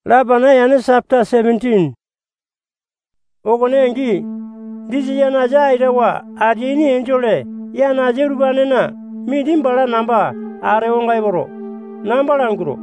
Labana yani chapter 17. Ogonengi disi yanaja airewa adini enjole yanaje rubanena midim bala namba are ongai boro namba languro.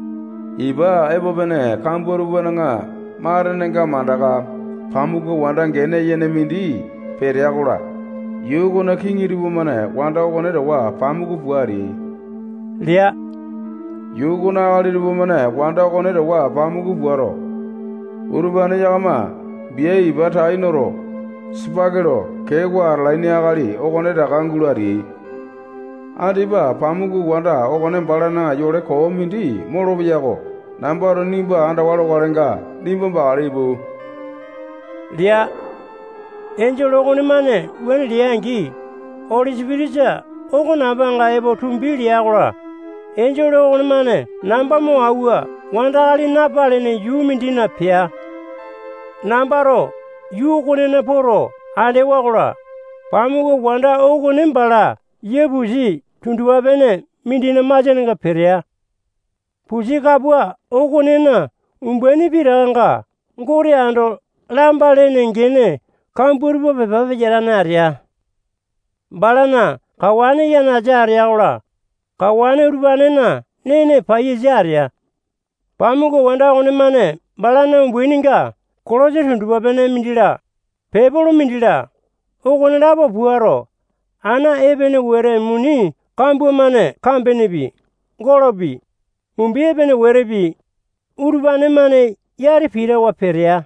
Iba ebobene kamboru bananga marenenga mandaga pamugo wandangene yene mindi periagura. Yugona kingiribu mane wanda ogonere wa pamugo buari. Lia. Yugona aliribu mane wanda ogonere wa pamugo buaro. Urubane yagama biye ibata inoro spagero kegwa laini agali ogonere kangulari. Adiba pamugo wanda ogone balana yore ko mindi morobiyago nambaro nimba anda walo warenga nimba baribu. Lia. Angel ogone mane wen liangi Holy Spirit ogona banga ebo tumbili agora. Angel ogone mane namba mo awa wanda ali napale ne yumindina pia. Nambaro yugone na poro ade wagora. Pamugo wanda ogone mbala yebuji tunduwa bene mindina majenga peria. Puji kabwa ogone na umbeni biranga ngori ando lambale nengene kamburbo beba jarana aria. Balana kawane yana jaria ora. Kawane rubane na nene payi jaria. Pamugo wanda ogone mane balana umbweninga koloje tunduwa bene mindila. Pebolo mindila. Ogone labo buaro. Ana ebene were muni kambu mane kambenebi. Gorobi. Umbi ebene werebi. Urubane mane yari pira wa peria.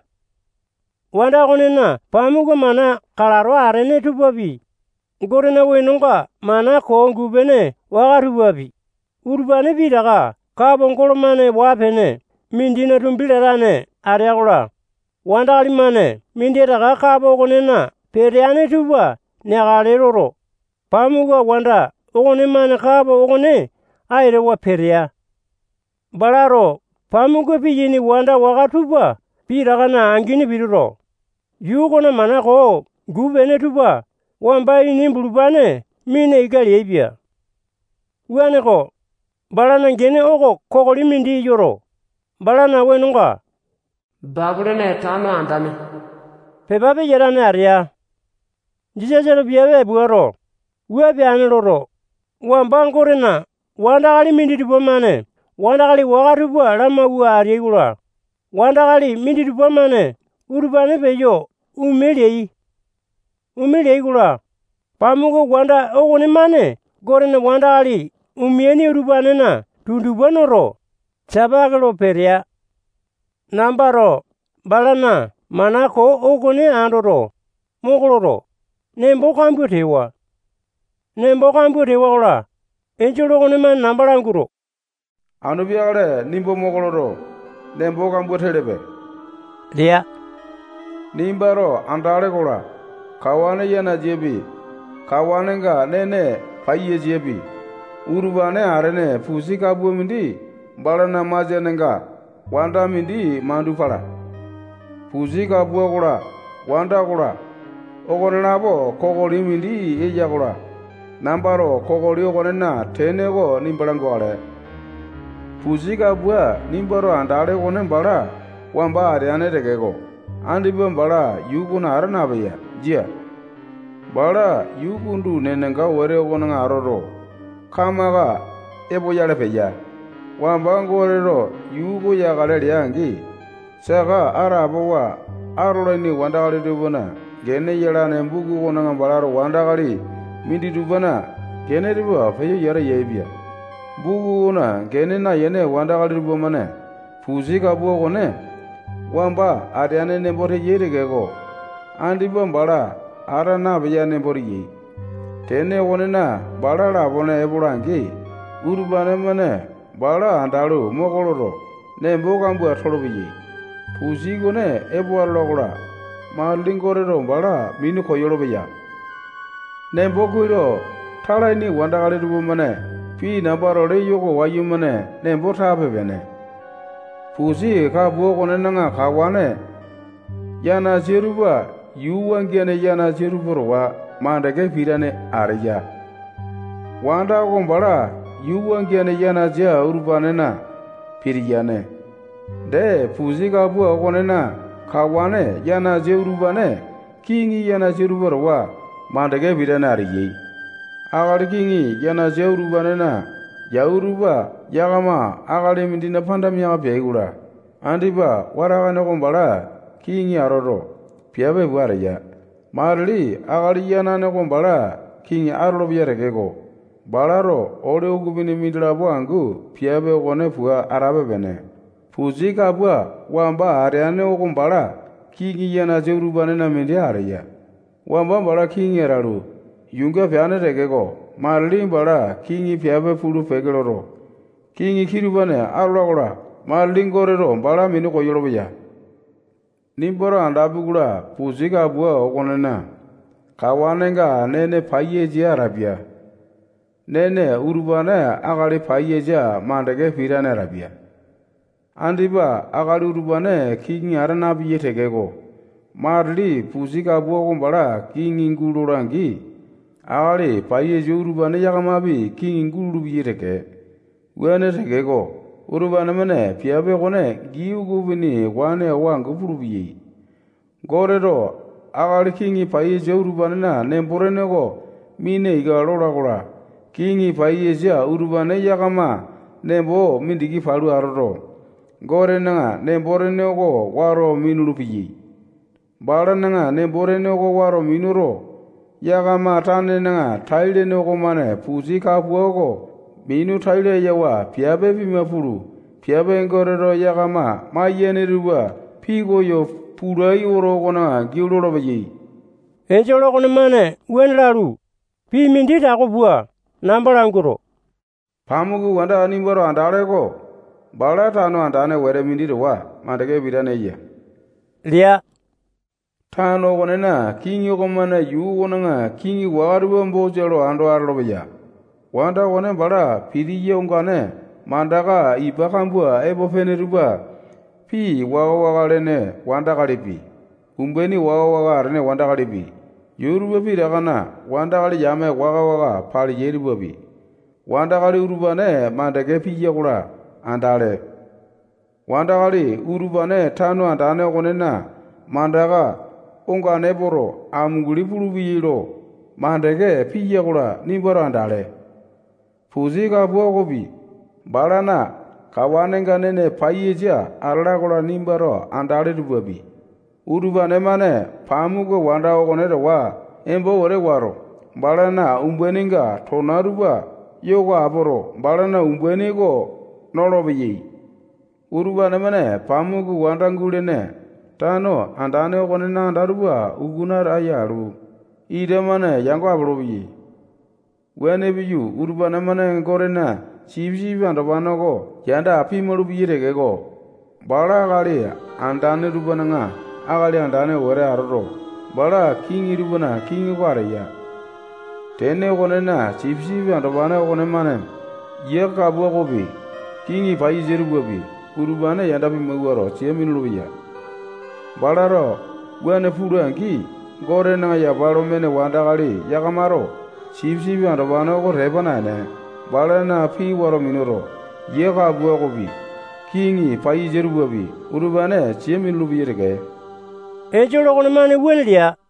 Wanda ogone na pamugo mana kalaro arene tubabi. Gorena wenunga mana kongu bene wagarubabi. Urubane bidaga kabongolo mane wapene mindina tumbilerane ariagula. Wanda alimane mindiraga kabo ogone na periane tuba negaleloro. Pamugo wanda ogone mane kabo ogone aire wa peria. Balaro pamugo pijini wanda wagatuba bidaga na angini biduro. Yugona mana ko gubene tuba wamba ini bulubane mine igali ebia. Wane ko balana ngene ogo kokoli mindi yoro. Balana wenunga babulene tano andame. Pebabe yarane aria. Jijajero biyawe buaro. Webe aneloro. Wamba ngorena wanda gali mindi tubomane. Wanda gali wagatuba lama ua ariegula. Wanda gali mindi tubomane urubane beyo umeliei. Umeliei gula. Pamugo wanda ogone mane gorena wanda gali umieni urubane na tundubonoro. Chabagalo peria. Nambaro balana manako ogone andoro. Mogoloro. Nembo kambu tewa. Nembo kambu tewa gula. Angel ogone man nambalanguro. Anubiagare nimbo mogoloro nembo kambu telebe. Lia. Nimbaro andare gola kawane yana jebi kawanenga nene paye jebi urubane arene pusi kabu mindi balana majenenga wanda mindi mandu pala pusi kabu gola wanda gola ogone nabo kokoli mindi eja gola nambaro kokoli ogone na tenego nimbalango ale pusi kabu nimbaro andare gone bala wamba ariane degego Andibon bala yuguna arana baya jia. Bala yugundu nenenga were ogona aroro. Kamaga ebo yale peya. Wambango werero yugo ya galeri yangi. Sega arabo wa aroleni wandagali dubona. Gene yela nembugu wonanga balaro wandagali mindi dubona. Gene riba peyo yara yebia. Bugu wona gene na yene wandagali dubomane. Fuzika buo gone. Wamba ariane nembore yerigego. Andibon bala arana baya nembore ye. Tene wonena bala labone eburangi. Urubane mane bala andalu mogoloro. Nembo kambu atolobiye. Pusigone ebu alogora. Malingorero bala minu koyolobiya. Nembo kuiro talaini wandagali dubumane. Pi nambaro le yoko wayumane nembo tabebene. Pusi ka bogone nanga kawane yana zeruba yuwangene yana zeruborowa mandage pirane arya wanda gombara yuwangene yana zea urbanena piriyane de puzika bua konena kawane yana jeurubane kingi yana jerubarwa mandage bidanari ye. Agali kingi yana jeurubanena yauruba yagama agali mindina pandamya beigura. Andiba waragane kombala kingi aroro piabe buaraya. Marli agali yana ne kombala kingi arlo biaregego. Balaro ore ugubini midra buangu piabe kone pua arabe bene. Puzika bua wamba ariane okombala kingi yana jeurubanena mindi araya. Wamba bala kingi eralu yunga piane regego. Marli bala kingi piabe pulu pegeloro. Kingi kirubane arlagora marli gorero bala minu koyorobeya. Nimbora andabugula puzika bua okonena. Kawanenga nene payeji arabia. Nene urubane agali payeja mandage pirane arabia. Andiba agali urubane kingi aranabi yetegego. Marli puzika bua kombala kingi ngulurangi. Agali payeji urubane yagamabi kingi ngulubi yetege. Wene tegego. Urubane mene piabe kone giugubini wane wangu purubi. Gorero agali kingi payeji urubane na nemborenego mine igalora gora. Kingi payeja urubane yagama nembo mindigi falu aroro. Gore nanga nemborenego waro minulupi. Bala nanga nemborenego waro minuro. Yagama tane nanga taile nego mane puzika buogo. Minu taile yawa piabe bimapuru. Piabe ngorero yagama mayene ruba pigo yo purai orogo na giuloro bayi. Enjolo kone mane wenralu. Pi mindita ko bua. Nambalanguro. Pamugu wanda nimbaro andalego. Bala tano andane were mindita wa mandage bidane ya. Lia. Tano konena kingi komana yu konanga kingi waruwa mbojelo ando arlobaya. Wanda kone bala piriye ongane mandaga ibakambua ebo feneruba pi wagalene wanda kalipi. Umbeni wagarene wanda kalipi. Yoruba pi dagana wanda kali yame waga pali yeribabi. Wanda kali urubane mandage pi yakura andale. Wanda kali urubane tano andane konena mandaga onga neboro amuguli pulubiyiro mandage pi yakura nimbaro andale. Puzika buogobi balana kawanenga nene payeja arlagola nimbaro andale dubabi. Urubane mane pamugo wanda ogonere wa embo ore waro. Balana umbeninga tonaruba yogo aboro. Balana umbenigo nolobiyi. Urubane mane pamugo wanda ngulene. Tano andane ogonena andaruba ugunar ayaru. Ide mane yango aborobiyi. Wene biyu urubane mane gorena chibjibi andabanogo yanda api marubiyi regego. Bala gali andane rubananga. Agali andane wore aroro. Bala kingi rubana kingi waraya. Tene konena chipsibi andabane kone mane. Yeka buagobi. Kingi payi jerubabi. Urubane yandabi mwaro chieminurubiya. Balaro wene puru angi. Gore na ya balo mene wandagali yakamaro. Chipsibi andabane ko rebana ne. Bala na pi waro minuro. Yeka buagobi. Kingi payi jerubabi. Urubane chieminurubiya rege. Enjolo kone mane wenlia.